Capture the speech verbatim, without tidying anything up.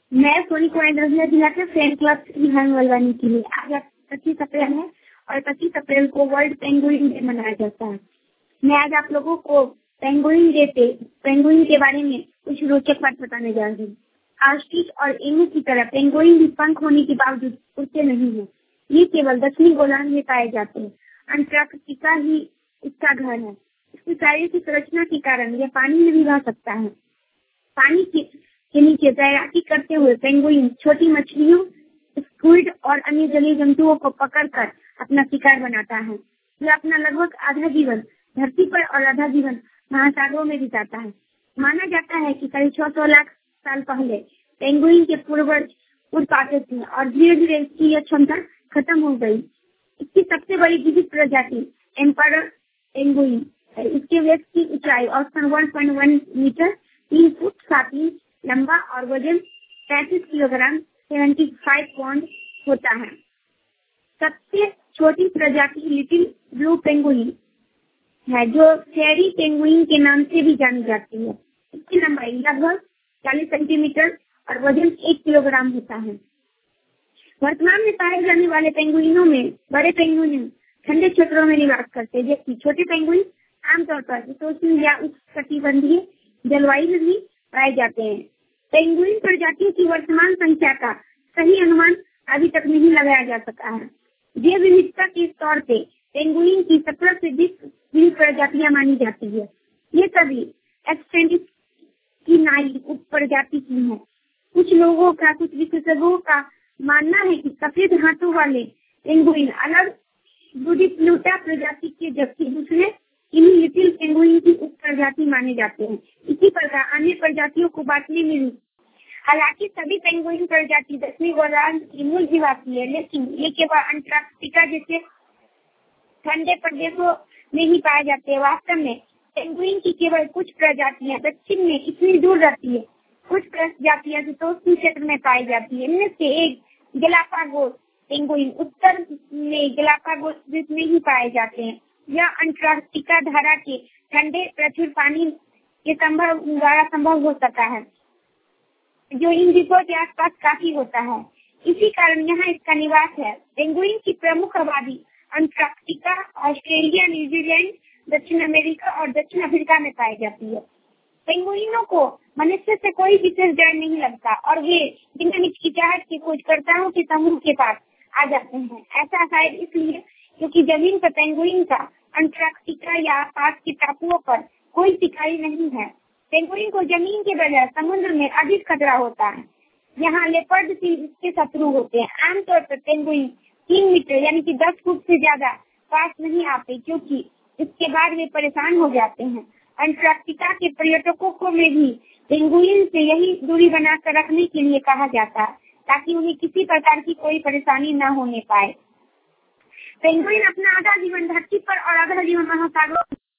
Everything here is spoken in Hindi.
मैं सोनी कुमारी दरभंगा जिला के फैन क्लब विधान मलवानी के लिए आज पच्चीस अप्रैल है और पच्चीस अप्रैल को वर्ल्ड पेंगुइन डे मनाया जाता है। मैं आज आप लोगों को पेंगुइन डे पे पेंगुइन के बारे में कुछ रोचक बात बताने जा रही हूँ। ऑस्ट्रिच और एमू की तरह पेंगुइन भी पंख होने के बावजूद उड़ते नहीं है। ये केवल दक्षिणी गोलार्ध में पाए जाते हैं। अंटार्कटिका ही इसका घर है। इसकी शारीरिक संरचना के कारण यह पानी में भी रह सकता है। पानी के, के नीचे तैराकी करते हुए पेंगुइन छोटी मछलियों, स्क्विड और अन्य जलीय जंतुओं को पकड़कर अपना शिकार बनाता है। यह अपना लगभग आधा जीवन धरती पर और आधा जीवन महासागरों में बिताता है। माना जाता है कि करीब छह सौ लाख साल पहले पेंगुइन के पूर्वज उड़ पाते थे और धीरे धीरे इसकी यह क्षमता खत्म हो गई। इसकी सबसे बड़ी जीवित प्रजाति एम्परर पेंगुइन है। इसके वेस्ट की ऊंचाई औसतन एक पॉइंट एक मीटर तीन फुट सात इंच लंबा और वजन पैंतीस किलोग्राम पचहत्तर पाउंड होता है। सबसे छोटी प्रजाति लिटिल ब्लू पेंगुइन है जो फेरी पेंगुइन के नाम से भी जानी जाती है। इसकी लंबाई लगभग चालीस सेंटीमीटर और वजन एक किलोग्राम होता है। वर्तमान में पाए जाने वाले पेंगुइनों में बड़े पेंगुइन ठंडे क्षेत्रों में निवास करते हैं, जबकि छोटे पेंगुइन आमतौर पर शीतोष्ण या उष्णकटिबंधीय जलवायु में भी पाए जाते हैं। पेंगुइन प्रजातियों की वर्तमान संख्या का सही अनुमान अभी तक नहीं लगाया जा सका है। जैव विविधता के तौर पे पेंगुइन की सत्रह से बीस प्रजातियां मानी जाती है। ये सभी एक्सटेंडिस की नाई उप प्रजाति की है। कुछ लोगों का कुछ विशेषज्ञों का मानना है कि सफेद हाथों वाले पेंगुइन अलग ब्रूडीप्लूटा प्रजाति के, जबकि दूसरे इन्हीं लिटिल पेंगुइन की उप प्रजाति माने जाते हैं। इसी प्रकार अन्य प्रजातियों को बांटने में भी हालांकि सभी पेंगुइन प्रजाति दक्षिणी गोलार्ध की मूल निवासी है, लेकिन ये केवल अंटार्कटिका जैसे ठंडे प्रदेशों में ही पाए जाते हैं। वास्तव में पेंगुइन की केवल कुछ प्रजातियां दक्षिण में इतनी दूर रहती है। कुछ प्रजातियां शीतोष्ण क्षेत्र में पाई जाती है। इनमें से एक गैलापागोस पेंगुइन उत्तर में गैलापागोस द्वीप में ही पाए जाते हैं। यह अंटार्कटिका धारा के ठंडे प्रचुर पानी के संभव द्वारा संभव हो सका है, जो इन द्वीपों के आसपास काफी होता है। इसी कारण यहाँ इसका निवास है। पेंगुइन की प्रमुख आबादी अंटार्कटिका, ऑस्ट्रेलिया, न्यूजीलैंड, दक्षिण अमेरिका और दक्षिण अफ्रीका में पाई जाती है। पेंगुइनों को मनुष्य से कोई विशेष डर नहीं लगता और वे बिना हिचकिचाहट के खोजकर्ताओं के समूह के पास आ जाते हैं। ऐसा शायद इसलिए क्योंकि जमीन पर पेंगुइन का अंटार्कटिका या पास के टापुओं पर कोई शिकारी नहीं है। पेंगुइन को जमीन के बजाय समुद्र में अधिक खतरा होता है। यहाँ लेपर्ड भी इसके शत्रु होते हैं। आमतौर पर पेंगुइन तीन मीटर यानी कि दस फुट से ज्यादा पास नहीं आते, क्योंकि इसके बाद वे परेशान हो जाते हैं। अंटार्कटिका के पर्यटकों को में भी पेंगुइन से यही दूरी बनाकर रखने के लिए कहा जाता है, ताकि उन्हें किसी प्रकार की कोई परेशानी न होने पाए। पेंगुइन अपना आधा जीवन धरती पर और आधा जीवन महासागरों